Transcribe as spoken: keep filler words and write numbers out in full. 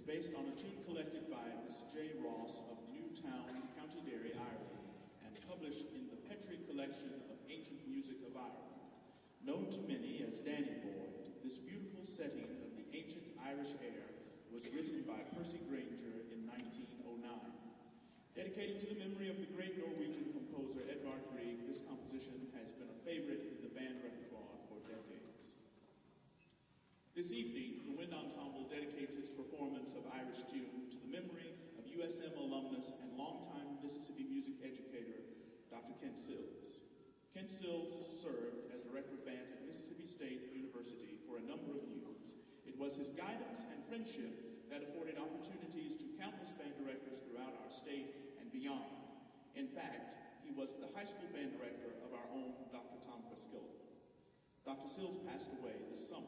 based on a tune collected by Miss J. Ross of Newtown, County Derry, Ireland, and published in the Petrie Collection of Ancient Music of Ireland. Known to many as Danny Boy, this beautiful setting of the ancient Irish air was written by Percy Grainger in nineteen oh nine. Dedicated to the memory of the great Norwegian composer Edvard Grieg, this composition has been a favorite in the band repertoire for decades. This evening, the Wind Ensemble dedicates its performance of Irish Tune to the memory of U S M alumnus and longtime Mississippi music educator, Doctor Kent Sills. Kent Sills served as director of bands at Mississippi State University for a number of years. It was his guidance and friendship that afforded opportunities to countless band directors throughout our state and beyond. In fact, he was the high school band director of our own Doctor Tom Faskilla. Doctor Sills passed away this summer